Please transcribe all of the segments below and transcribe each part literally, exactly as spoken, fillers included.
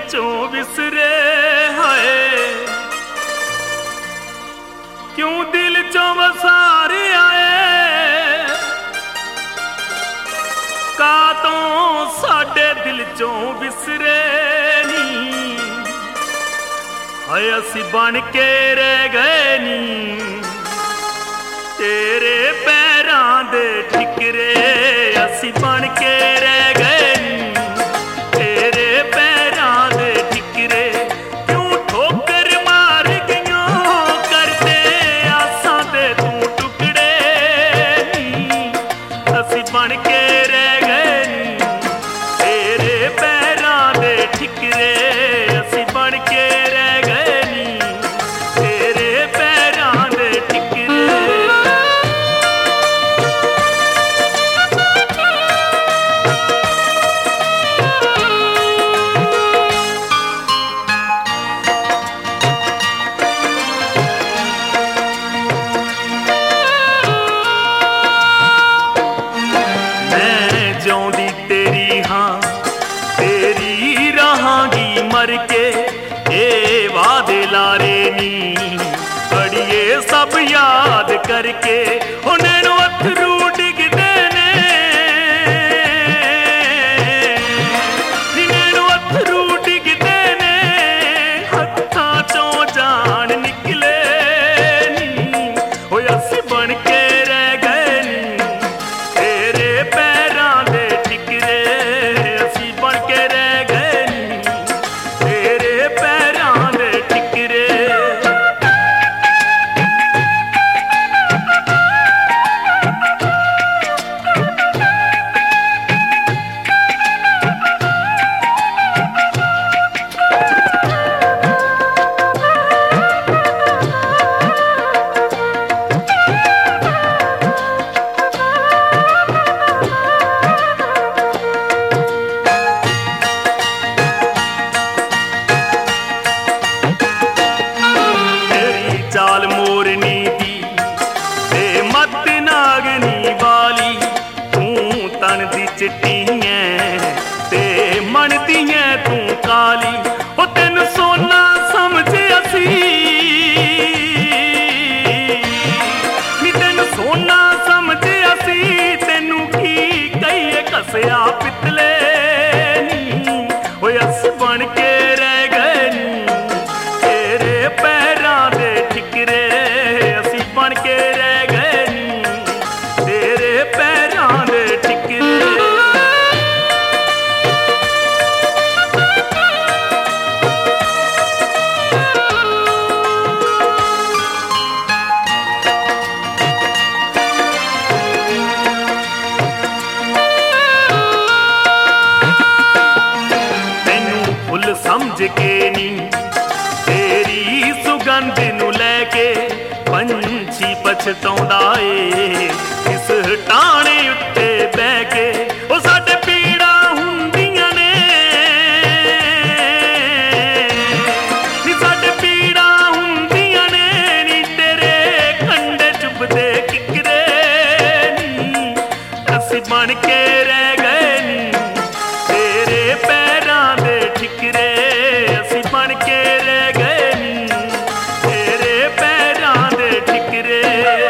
चों विसरे हाय क्यों दिल चों वसारे आए का तो साडे दिल चों विसरे नी हाय असी बन के रह गए नी तेरे पैरां दे ठिकरे असी बन के रह गए नी तेरे पैरां दे ठिकरे क्यों ठोकर मार गईयों करते आसां दे तू टुकड़े नी असी बन के रह गए नी तेरे पैरां दे ठिकरे असी बन के रह गए नी तेरे पैरां दे ठिकरे। मर के ए वादे लारे नी बड़िए सब याद करके उन्हें अथरू डिगदे ने इन्हें अथरू डिगदे ने हत्थां चों जान निकले नी ओ असी बन के रह गए नी तेरे पैरां दे ठिकरे असी बन के रह गए चाल मोरनी दी ते मत नागनी वाली तू तन दी चिट्टी है ते मन दी है तू काली ओ तेन सोना समझ असी नी तेन सोना समझ असी तेनू की कहिए कसया पितले नी ओ असी बन के रह गए नी तेरे पैरां दे ठिकरे असी बन के रह गए नी तेरे पैरां दे ठिकरे। तैनू फुल समझ के नी तेरी सुगंध नू लैके पंछी पछताउंदा ए इस टाणे उत्ते बह के ओ साडे पीड़ा हुंदियां ने नी साडे पीड़ा हुंदियां ने नी तेरे कंडे चुभदे किकरे नी असी बन के रह गए नी तेरे पैरां दे ठिकरे असी बन के रह गए नी तेरे पैरां दे ठिकरे।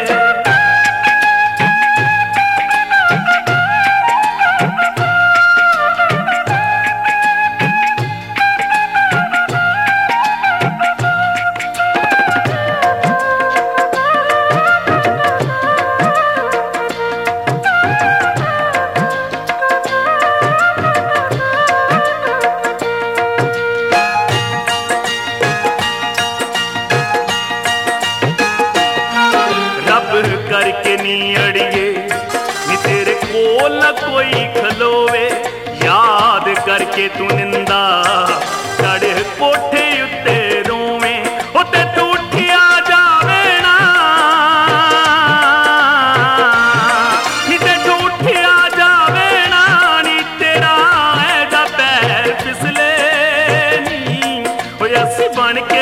करके नी अड़िए नी तेरे कोल न कोई खलोवे याद करके तू निंदा चढ़ कोठे उत्ते रोवे ओ ते तू उठिया जावे ना नी ते तू उठिया जावे ना नी तेरा ऐदा पैर फिसले नी ओ असी बन के